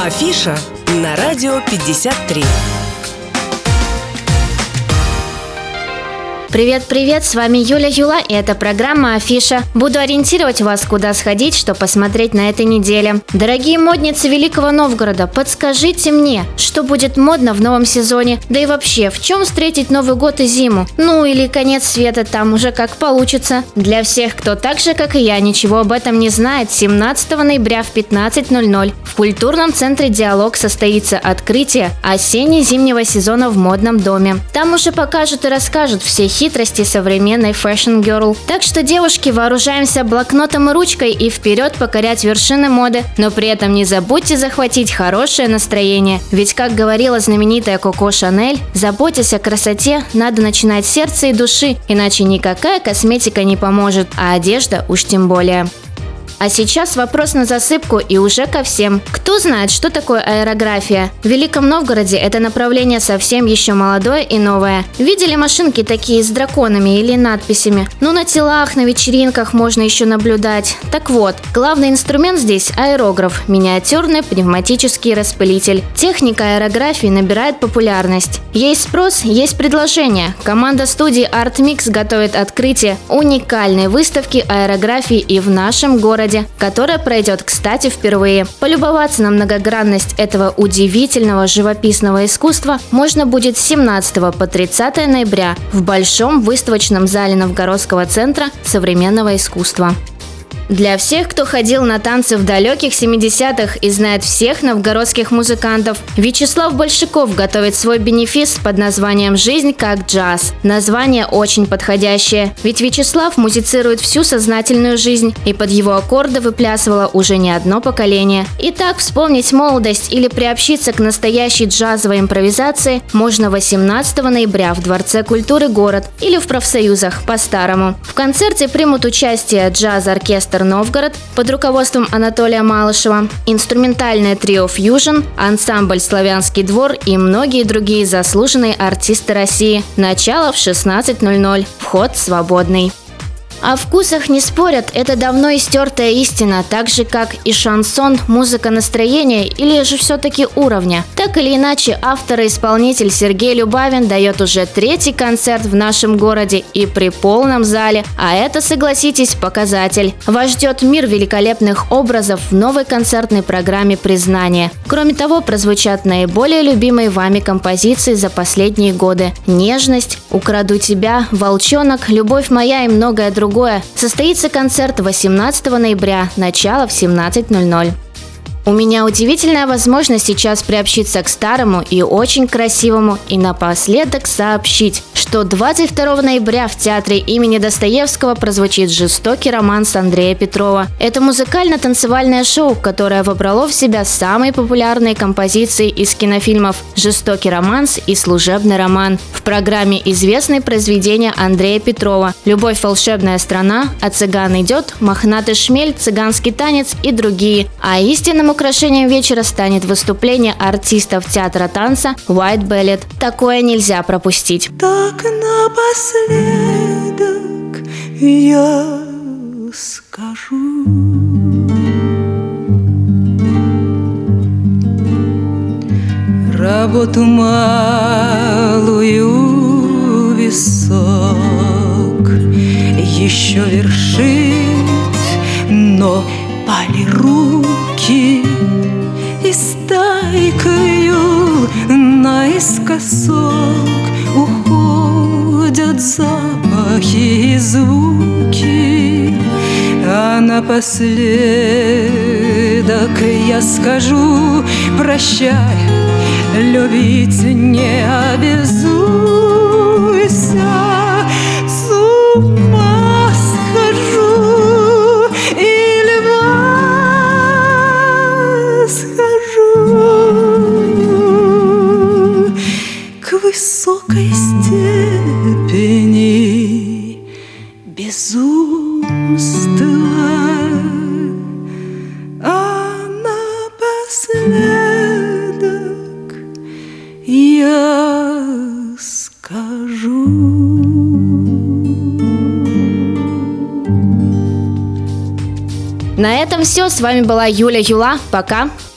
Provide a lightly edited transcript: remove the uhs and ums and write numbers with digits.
Афиша на радио 53. Привет-привет, с вами Юля Юла, и это программа «Афиша». Буду ориентировать вас, куда сходить, что посмотреть на этой неделе. Дорогие модницы Великого Новгорода, подскажите мне, что будет модно в новом сезоне? Да и вообще, в чем встретить Новый год и зиму? Ну или конец света, там уже как получится. Для всех, кто так же, как и я, ничего об этом не знает, 17 ноября в 15:00 в культурном центре «Диалог» состоится открытие осенне-зимнего сезона в модном доме. Там уже покажут и расскажут все хитрости современной Fashion Girl. Так что, девушки, вооружаемся блокнотом и ручкой и вперед покорять вершины моды. Но при этом не забудьте захватить хорошее настроение. Ведь, как говорила знаменитая Коко Шанель, заботясь о красоте, надо начинать с сердца и души, иначе никакая косметика не поможет, а одежда уж тем более. А сейчас вопрос на засыпку и уже ко всем. Кто знает, что такое аэрография? В Великом Новгороде это направление совсем еще молодое и новое. Видели машинки такие с драконами или надписями? Ну, на телах, на вечеринках можно еще наблюдать. Так вот, главный инструмент здесь – аэрограф – миниатюрный пневматический распылитель. Техника аэрографии набирает популярность. Есть спрос, есть предложение. Команда студии Art Mix готовит открытие уникальной выставки аэрографии и в нашем городе, которая пройдет, кстати, впервые. Полюбоваться на многогранность этого удивительного живописного искусства можно будет с 17 по 30 ноября в Большом выставочном зале Новгородского центра современного искусства. Для всех, кто ходил на танцы в далеких 70-х и знает всех новгородских музыкантов, Вячеслав Большаков готовит свой бенефис под названием «Жизнь как джаз». Название очень подходящее, ведь Вячеслав музицирует всю сознательную жизнь, и под его аккорды выплясывало уже не одно поколение. Итак, вспомнить молодость или приобщиться к настоящей джазовой импровизации можно 18 ноября в Дворце культуры «Город» или в профсоюзах по-старому. В концерте примут участие джаз-оркестр «Новгород» под руководством Анатолия Малышева, инструментальное трио «Фьюжн», ансамбль «Славянский двор» и многие другие заслуженные артисты России. Начало в 16:00. Вход свободный. О вкусах не спорят, это давно истертая истина, так же как и шансон, музыка настроения или же все-таки уровня. Так или иначе, автор и исполнитель Сергей Любавин дает уже 3-й концерт в нашем городе и при полном зале, а это, согласитесь, показатель. Вас ждет мир великолепных образов в новой концертной программе «Признание». Кроме того, прозвучат наиболее любимые вами композиции за последние годы: «Нежность», «Украду тебя», «Волчонок», «Любовь моя» и многое другое. Состоится концерт 18 ноября, начало в 17:00. У меня удивительная возможность сейчас приобщиться к старому и очень красивому и напоследок сообщить, что 22 ноября в театре имени Достоевского прозвучит «Жестокий романс» Андрея Петрова. Это музыкально-танцевальное шоу, которое вобрало в себя самые популярные композиции из кинофильмов «Жестокий романс» и «Служебный роман». В программе известные произведения Андрея Петрова: «Любовь, волшебная страна», «А цыган идет», «Мохнатый шмель», «Цыганский танец» и другие. А истинным украшением вечера станет выступление артистов театра танца White Ballet. Такое нельзя пропустить. Так напоследок я скажу: работу малую висок еще вершить, но полируки и стайкою наискосок уходят запахи и звуки, а напоследок я скажу: прощай, любить не обязуйся, с ума схожу или восхожу к высокой степени безумства, а напоследок я скажу. На этом все. С вами была Юля Юла. Пока.